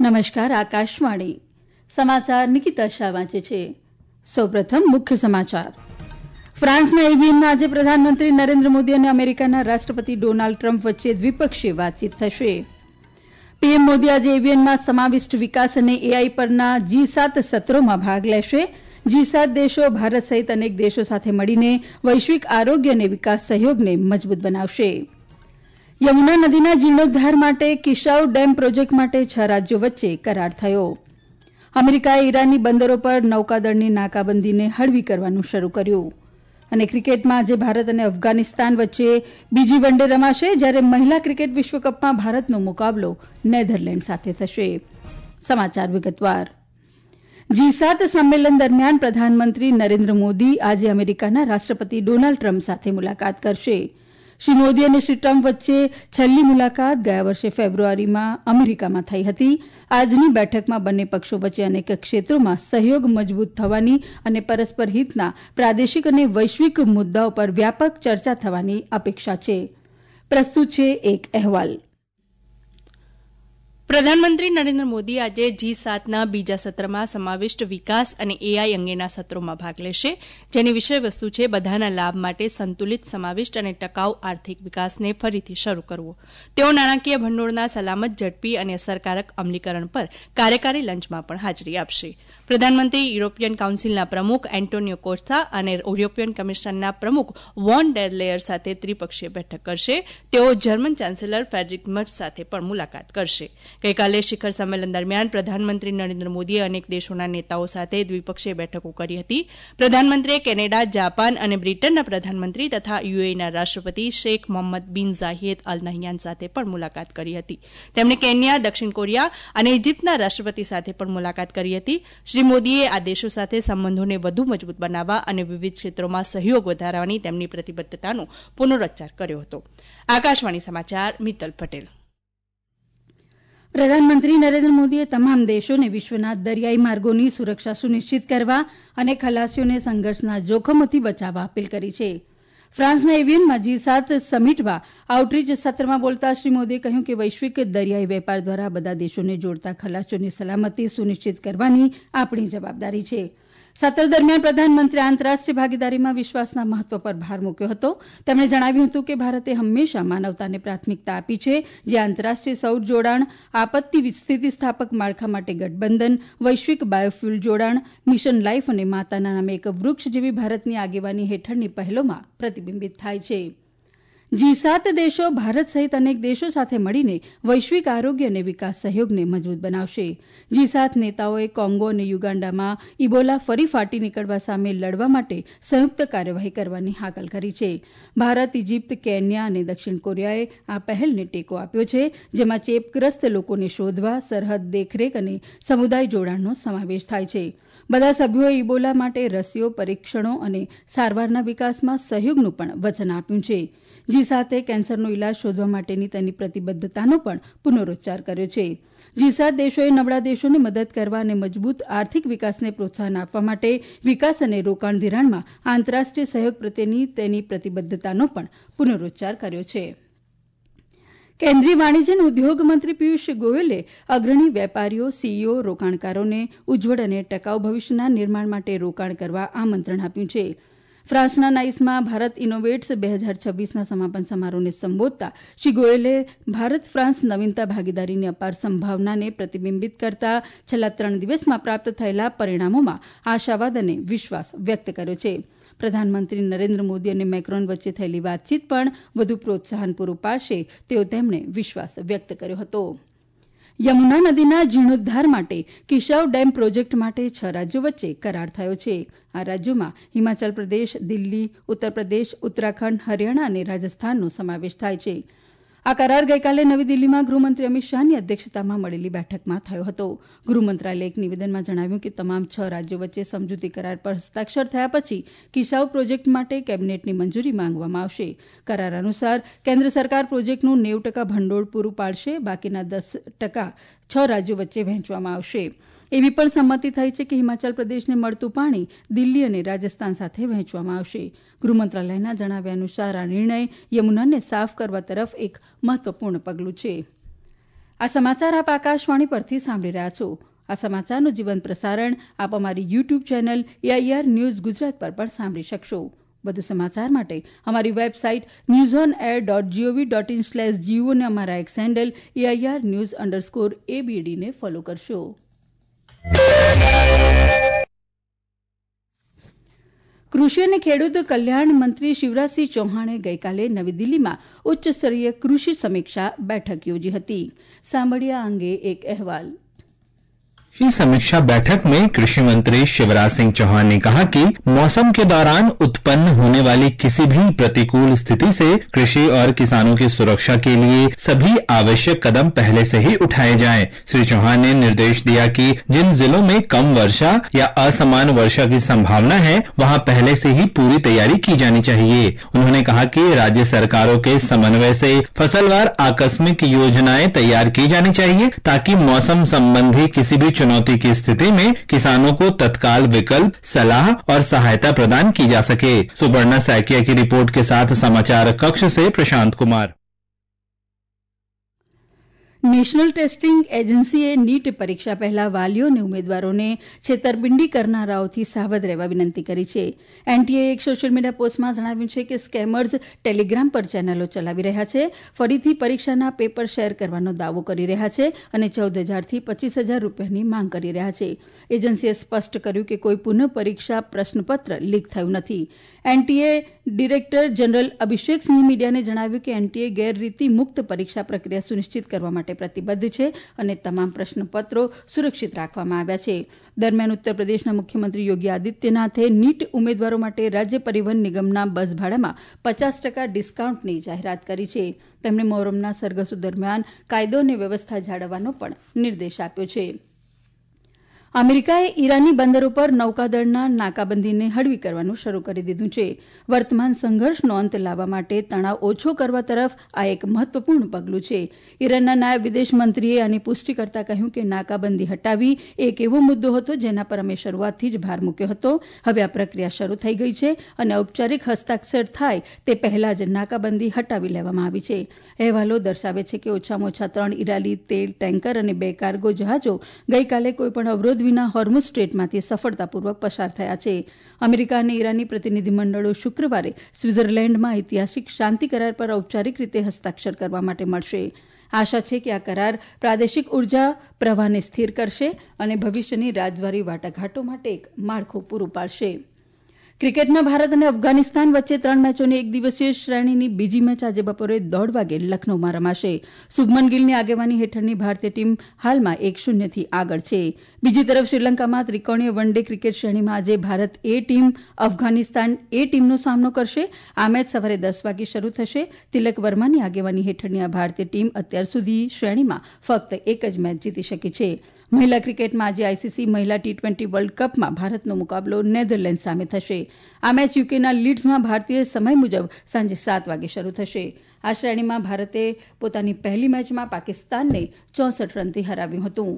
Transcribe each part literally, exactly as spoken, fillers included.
નમસ્કાર આકાશવાણી સમાચાર નિકિતા શાહ વાંચે છે. સૌપ્રથમ મુખ્ય સમાચાર. ફ્રાન્સના એવિયનમાં આજે પ્રધાનમંત્રી નરેન્દ્ર મોદી અને અમેરિકાના રાષ્ટ્રપતિ ડોનાલ્ડ ટ્રમ્પ વચ્ચે દ્વિપક્ષીય વાતચીત થશે. પીએમ મોદી આજે એવિયનમાં સમાવિષ્ટ વિકાસ અને એઆઈ પરના જી સાત સત્રોમાં ભાગ લેશે. જી સાત દેશો ભારત સહિત અનેક દેશો સાથે મળીને વૈશ્વિક આરોગ્ય અને વિકાસ સહયોગને મજબૂત બનાવશે. યમુના નદીના જીર્ણોદ્ધાર માટે કિશાઉ ડેમ પ્રોજેક્ટ માટે છ રાજ્યો વચ્ચે કરાર થયો. અમેરિકાએ ઈરાનની બંદરો પર નૌકાદળની નાકાબંધીને હળવી કરવાનું શરૂ કર્યું. અને ક્રિકેટમાં આજે ભારત અને અફઘાનિસ્તાન વચ્ચે બીજી વન ડે રમાશે, જ્યારે મહિલા ક્રિકેટ વિશ્વકપમાં ભારતનો મુકાબલો નેધરલેન્ડ સાથે થશે. સમાચાર વિગતવાર. જી સાત સંમેલન દરમિયાન પ્રધાનમંત્રી નરેન્દ્ર મોદી આજે અમેરિકાના રાષ્ટ્રપતિ ડોનાલ્ડ ટ્રમ્પ સાથે મુલાકાત કરશે. શ્રી મોદી અને શ્રી ટ્રમ્પ વચ્ચે છેલ્લી મુલાકાત ગયા વર્ષે ફેબ્રુઆરીમાં અમેરિકામાં થઈ હતી. આજની બેઠકમાં બંને પક્ષો વચ્ચે અનેક ક્ષેત્રોમાં સહયોગ મજબૂત થવાની અને પરસ્પર હિતના પ્રાદેશિક અને વૈશ્વિક મુદ્દાઓ પર વ્યાપક ચર્ચા થવાની અપેક્ષા છે. પ્રસ્તુત છે એક અહેવાલ. પ્રધાનમંત્રી નરેન્દ્ર મોદી આજે જી સાતના બીજા સત્રમાં સમાવિષ્ટ વિકાસ અને એઆઈ અંગેના સત્રોમાં ભાગ લેશે, જેની વિષયવસ્તુ છે બધાના લાભ માટે સંતુલિત, સમાવિષ્ટ અને ટકાઉ આર્થિક વિકાસને ફરીથી શરૂ કરવો. તેઓ નાણાકીય ભંડોળના સલામત, ઝડપી અને અસરકારક અમલીકરણ પર કાર્યકારી લંચમાં પણ હાજરી આપશે. પ્રધાનમંત્રી યુરોપિયન કાઉન્સિલના પ્રમુખ એન્ટોનિયો કોસ્ટા અને યુરોપિયન કમિશનના પ્રમુખ વોન ડેર લેયર સાથે ત્રિપક્ષીય બેઠક કરશે. તેઓ જર્મન ચાન્સેલર ફ્રેડરિક મર્ચ સાથે પણ મુલાકાત કરશે. ગઈકાલે શિખર સંમેલન દરમિયાન પ્રધાનમંત્રી નરેન્દ્ર મોદીએ અનેક દેશોના નેતાઓ સાથે દ્વિપક્ષીય બેઠકો કરી હતી. પ્રધાનમંત્રીએ કેનેડા, જાપાન અને બ્રિટનના પ્રધાનમંત્રી તથા યુએઈના રાષ્ટ્રપતિ શેખ મોહમ્મદ બિન ઝાહિદ અલ નહયાન સાથે પણ મુલાકાત કરી હતી. તેમણે કેન્યા, દક્ષિણ કોરિયા અને ઇજિપ્તના રાષ્ટ્રપતિ સાથે પણ મુલાકાત કરી હતી. શ્રી મોદીએ આ દેશો સાથે સંબંધોને વધુ મજબૂત બનાવવા અને વિવિધ ક્ષેત્રોમાં સહયોગ વધારવાની તેમની પ્રતિબદ્ધતાનો પુનરોચ્ચાર કર્યો હતો. આકાશવાણી સમાચાર મિત્તલ પટેલ. પ્રધાનમંત્રી નરેન્દ્ર મોદીએ તમામ દેશોને વિશ્વના દરિયાઈ માર્ગોની સુરક્ષા સુનિશ્ચિત કરવા અને ખલાસીઓને સંઘર્ષના જોખમોથી બચાવવા અપીલ કરી છે. ફ્રાન્સના એવિયનમાં જી સાત સમિટમાં આઉટરીચ સત્રમાં બોલતા શ્રી મોદીએ કહ્યું કે વૈશ્વિક દરિયાઈ વેપાર દ્વારા બધા દેશોને જોડતા ખલાસીઓની સલામતી સુનિશ્ચિત કરવાની આપણી જવાબદારી છે. સત્ર દરમિયાન પ્રધાનમંત્રીએ આંતરરાષ્ટ્રીય ભાગીદારીમાં વિશ્વાસના મહત્વ પર ભાર મૂક્યો હતો. તેમણે જણાવ્યું હતું કે ભારતે હંમેશા માનવતાને પ્રાથમિકતા આપી છે, જે આંતરરાષ્ટ્રીય સૌર જોડાણ, આપત્તિ સ્થિતિસ્થાપક માળખા માટે ગઠબંધન, વૈશ્વિક બાયોફ્યુલ જોડાણ, મિશન લાઇફ અને માતાના નામે એક વૃક્ષ જેવી ભારતની આગેવાની હેઠળની પહેલોમાં પ્રતિબિંબિત થાય છે. જી સાત દેશો ભારત સહિત અનેક દેશો સાથે મળીને વૈશ્વિક આરોગ્ય અને વિકાસ સહયોગને મજબૂત બનાવશે. જી સાત નેતાઓએ કોંગો અને યુગાન્ડામાં ઇબોલા ફરી ફાટી નીકળવા સામે લડવા માટે સંયુક્ત કાર્યવાહી કરવાની હાકલ કરી છે. ભારત, ઇજિપ્ત, કેન્યા અને દક્ષિણ કોરિયાએ આ પહેલને ટેકો આપ્યો છે, જેમાં ચેપગ્રસ્ત લોકોને શોધવા, સરહદ દેખરેખ અને સમુદાય જોડાણનો સમાવેશ થાય છે. બધા સભ્યોએ ઇબોલા માટે રસીઓ, પરીક્ષણો અને સારવારના વિકાસમાં સહયોગનું પણ વચન આપ્યું છે. જી સાતે કેન્સરનો ઇલાજ શોધવા માટેની તેની પ્રતિબદ્ધતાનો પણ પુનરોચ્ચાર કર્યો છે. જી સાત દેશોએ નબળા દેશોને મદદ કરવા અને મજબૂત આર્થિક વિકાસને પ્રોત્સાહન આપવા માટે વિકાસ અને રોકાણ ધિરાણમાં આંતરરાષ્ટ્રીય સહયોગ પ્રત્યેની તેની પ્રતિબદ્ધતાનો પણ પુનરોચ્ચાર કર્યો છે. કેન્દ્રીય વાણિજ્ય અને ઉદ્યોગ મંત્રી પિયુષ ગોયલે અગ્રણી વેપારીઓ, સીઈઓ, રોકાણકારોને ઉજ્જવળ અને ટકાઉ ભવિષ્યના નિર્માણ માટે રોકાણ કરવા આમંત્રણ આપ્યું છે. ફ્રાન્સના નાઇસમાં ભારત ઇનોવેટ્સ બે હજાર છવ્વીસના સમાપન સમારોહને સંબોધતા શ્રી ગોયલે ભારત ફ્રાન્સ નવીનતા ભાગીદારીની અપાર સંભાવનાને પ્રતિબિંબિત કરતા છેલ્લા ત્રણ દિવસમાં પ્રાપ્ત થયેલા પરિણામોમાં આશાવાદ અને વિશ્વાસ વ્યક્ત કર્યો છે. પ્રધાનમંત્રી નરેન્દ્ર મોદી અને મેક્રોન વચ્ચે થયેલી વાતચીત પણ વધુ પ્રોત્સાહન પૂરું પાડશે તેવો તેમણે વિશ્વાસ વ્યક્ત કર્યો હતો. યમુના નદીના જીર્ણોદ્ધાર માટે કિશાઉ ડેમ પ્રોજેક્ટ માટે છ રાજ્યો વચ્ચે કરાર થયો છે. આ રાજ્યોમાં હિમાચલ પ્રદેશ, દિલ્હી, ઉત્તર પ્રદેશ, ઉત્તરાખંડ, હરિયાણા અને રાજસ્થાનનો સમાવેશ થાય છે. આ કરાર ગઈકાલે નવી દિલ્હીમાં ગૃહમંત્રી અમિત શાહની અધ્યક્ષતામાં મળેલી બેઠકમાં થયો હતો. ગૃહ મંત્રાલયે એક નિવેદનમાં જણાવ્યું કે તમામ છ રાજ્યો વચ્ચે સમજૂતી કરાર પર હસ્તાક્ષર થયા પછી કિશાઉ પ્રોજેક્ટ માટે કેબિનેટની મંજૂરી માંગવામાં આવશે. કરાર અનુસાર કેન્દ્ર સરકાર પ્રોજેક્ટનું નેવું ટકા ભંડોળ પૂરું પાડશે, બાકીના દસ ટકા છ રાજ્યો વચ્ચે વહેંચવામાં આવશે. એવી પણ સંમતિ થઈ છે કે હિમાચલ પ્રદેશને મળતું પાણી દિલ્હી અને રાજસ્થાન સાથે વહેંચવામાં આવશે. ગૃહ મંત્રાલયના જણાવ્યા અનુસાર આ નિર્ણય યમુનાને સાફ કરવા તરફ એક મહત્વપૂર્ણ પગલું છે. આ સમાચાર આપ આકાશવાણી પરથી સાંભળી રહ્યા છો. આ સમાચારનું જીવંત પ્રસારણ આપ અમારી YouTube channel AIR news Gujarat પર પણ સાંભળી શકશો. વધુ સમાચાર માટે અમારી website news on air dot G O V dot in slash G O અને અમારા X handle AIR news underscore એબીડીને ફોલો કરશો. કૃષિ અને ખેડૂત કલ્યાણ મંત્રી શિવરાજસિંહ ચૌહાણે ગઈકાલે નવી દિલ્હીમાં ઉચ્ચસ્તરીય કૃષિ સમીક્ષા બેઠક યોજી હતી. સાંભળીએ આ અંગે એક અહેવાલ. कृषि समीक्षा बैठक में कृषि मंत्री शिवराज सिंह चौहान ने कहा कि मौसम के दौरान उत्पन्न होने वाली किसी भी प्रतिकूल स्थिति से कृषि और किसानों की सुरक्षा के लिए सभी आवश्यक कदम पहले से ही उठाए जाएं. श्री चौहान ने निर्देश दिया कि जिन जिलों में कम वर्षा या असमान वर्षा की संभावना है वहां पहले से ही पूरी तैयारी की जानी चाहिए. उन्होंने कहा कि राज्य सरकारों के समन्वय से फसलवार आकस्मिक योजनाएं तैयार की जानी चाहिए ताकि मौसम संबंधी किसी भी चुनौती की स्थिति में किसानों को तत्काल विकल्प, सलाह और सहायता प्रदान की जा सके. सुपर्णा सैकिया की रिपोर्ट के साथ समाचार कक्ष से प्रशांत कुमार. નેશનલ ટેસ્ટિંગ એજન્સીએ નીટ પરીક્ષા પહેલા વાલીઓ અને ઉમેદવારોને છેતરપિંડી કરનારાઓથી સાવધ રહેવા વિનંતી કરી છે. એનટીએએ એક સોશિયલ મીડિયા પોસ્ટમાં જણાવ્યું છે કે સ્કેમર્સ ટેલિગ્રામ પર ચેનલો ચલાવી રહ્યા છે, ફરીથી પરીક્ષાના પેપર શેર કરવાનો દાવો કરી રહ્યા છે અને ચૌદ હજારથી પચીસ હજાર રૂપિયાની માંગ કરી રહ્યા છે. એજન્સીએ સ્પષ્ટ કર્યું કે કોઈ પુનઃ પરીક્ષા પ્રશ્નપત્ર લીક થયું નથી. NTA director general Abhishek Singh મીડિયાને જણાવ્યું કે એનટીએ ગેરરીતિ મુક્ત પરીક્ષા પ્રક્રિયા સુનિશ્ચિત કરવા માટે પ્રતિબદ્ધ છે અને તમામ પ્રશ્નપત્રો સુરક્ષિત રાખવામાં આવ્યા છે. દરમિયાન ઉત્તર પ્રદેશના મુખ્યમંત્રી યોગી આદિત્યનાથે નીટ ઉમેદવારો માટે રાજ્ય પરિવહન નિગમના બસ ભાડામાં પચાસ ટકા ડિસ્કાઉન્ટની જાહેરાત કરી છે. તેમણે મોહરમના સરઘસો દરમિયાન કાયદો અને વ્યવસ્થા જાળવવાનો પણ નિર્દેશ આપ્યો છે. અમેરિકાએ ઈરાની બંદરો પર નૌકાદળના નાકાબંધીને હળવી કરવાનું શરૂ કરી દીધું છે. વર્તમાન સંઘર્ષનો અંત લાવવા માટે તણાવ ઓછો કરવા તરફ આ એક મહત્વપૂર્ણ પગલું છે. ઈરાનના નાયબ વિદેશ મંત્રીએ આની પુષ્ટિ કરતા કહ્યું કે નાકાબંધી હટાવી એક એવો મુદ્દો હતો જેના પર અમે શરૂઆતથી જ ભાર મૂક્યો હતો. હવે આ પ્રક્રિયા શરૂ થઈ ગઈ છે અને ઔપચારિક હસ્તાક્ષર થાય તે પહેલા જ નાકાબંધી હટાવી લેવામાં આવી છે. અહેવાલો દર્શાવે છે કે ઓછામાં ઓછા ત્રણ ઈરાની તેલ ટેન્કર અને બે કાર્ગો જહાજો ગઈકાલે કોઈપણ અવરોધ વિના હોર્મુઝ સ્ટ્રેટમાંથી સફળતાપૂર્વક પસાર થયા છે. અમેરિકા અને ઈરાની પ્રતિનિધિમંડળો શુક્રવારે સ્વિટ્ઝરલેન્ડમાં ઐતિહાસિક શાંતિ કરાર પર ઔપચારિક રીતે હસ્તાક્ષર કરવા માટે મળશે. આશા છે કે આ કરાર પ્રાદેશિક ઉર્જા પ્રવાહને સ્થિર કરશે અને ભવિષ્યની રાજદ્વારી વાટાઘાટો માટે એક માળખું પૂરું પાડશે. ક્રિકેટમાં ભારત અને અફઘાનિસ્તાન વચ્ચે ત્રણ મેચોની એક દિવસીય શ્રેણીની બીજી મેચ આજે બપોરે દોઢ વાગે લખનૌમાં રમાશે. શુભમન ગિલની આગેવાની હેઠળની ભારતીય ટીમ હાલમાં એક શૂન્યથી આગળ છે. બીજી તરફ શ્રીલંકામાં ત્રિકોણીય વન ડે ક્રિકેટ શ્રેણીમાં આજે Bharat A team Afghanistan A ટીમનો સામનો કરશે. આ મેચ સવારે દસ વાગે શરૂ થશે. તિલક વર્માની આગેવાની હેઠળની આ ભારતીય ટીમ અત્યાર સુધી શ્રેણીમાં ફક્ત એક જ મેચ જીતી શકી છે. મહિલા ક્રિકેટમાં આજે આઈસીસી મહિલા ટી ટ્વેન્ટી વર્લ્ડ કપમાં ભારતનો મુકાબલો નેધરલેન્ડ સામે થશે. આ મેચ યુકેના લીડ્સમાં ભારતીય સમય મુજબ સાંજે સાત વાગે શરૂ થશે. આ શ્રેણીમાં ભારતે પોતાની પહેલી મેચમાં પાકિસ્તાનને ચોસઠ રનથી હરાવ્યું હતું.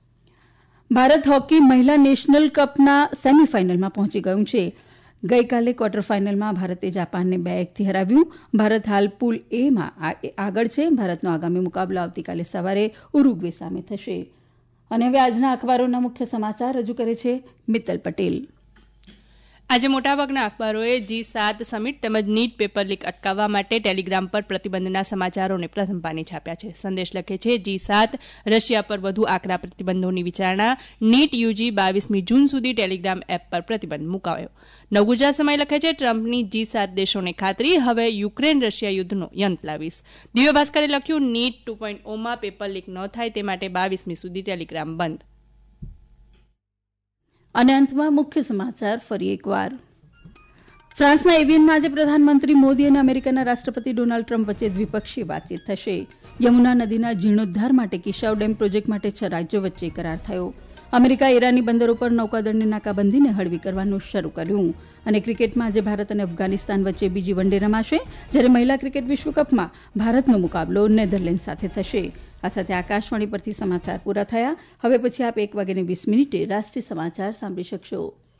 ભારત હોકી મહિલા નેશનલ કપના સેમીફાઇનલમાં પહોંચી ગયું છે. ગઈકાલે ક્વાર્ટર ફાઇનલમાં ભારતે જાપાનને બે એકથી હરાવ્યું. ભારત હાલ પુલ એમાં આગળ છે. ભારતનો આગામી મુકાબલો આવતીકાલે સવારે ઉરુગ્વે સામે થશે. અને હવે આજના અખબારોના મુખ્ય સમાચાર રજૂ કરે છે મિત્તલ પટેલ. આજે મોટાભાગના અખબારોએ જી સાત સમિટ તેમજ નીટ પેપર લીક અટકાવવા માટે ટેલિગ્રામ પર પ્રતિબંધના સમાચારોને પ્રથમ પાને છાપ્યા છે. સંદેશ લખે છે જી સાત રશિયા પર વધુ આકરા પ્રતિબંધોની વિચારણા. નીટ યુજી બાવીસમી જૂન સુધી ટેલિગ્રામ એપ પર પ્રતિબંધ મુકાયો. નવગુજરાત સમય લખે છે ટ્રમ્પની જી સાત દેશોને ખાતરી, હવે યુક્રેન રશિયા યુદ્ધનો અંત લાવીશ. દિવ્ય ભાસ્કરે લખ્યું નીટ ટુ પોઈન્ટ ઓમાં પેપર લીક ન થાય તે માટે બાવીસમી સુધી ટેલિગ્રામ બંધ. અને અંતમાં મુખ્ય સમાચાર ફરી એકવાર. ફ્રાન્સના એવિયનમાં આજે પ્રધાનમંત્રી મોદી અને અમેરિકાના રાષ્ટ્રપતિ ડોનાલ્ડ ટ્રમ્પ વચ્ચે દ્વિપક્ષીય વાતચીત થશે. યમુના નદીના જીર્ણોદ્ધાર માટે કિશાઉ ડેમ પ્રોજેક્ટ માટે છ રાજ્યો વચ્ચે કરાર થયો. અમેરિકા ઈરાની બંદરો પર નૌકાદળની નાકાબંધીને હળવી કરવાનું શરૂ કર્યું. અને ક્રિકેટમાં આજે ભારત અને અફઘાનિસ્તાન વચ્ચે બીજી વન ડે રમાશે, જ્યારે મહિલા ક્રિકેટ વિશ્વકપમાં ભારતનો મુકાબલો નેધરલેન્ડ સાથે થશે. આ સાથે આકાશવાણી પરથી સમાચાર પૂરા થયા. હવે પછી આપ એક વાગ્યાને વીસ મિનિટે રાષ્ટ્રીય સમાચાર સાંભળી શકશો.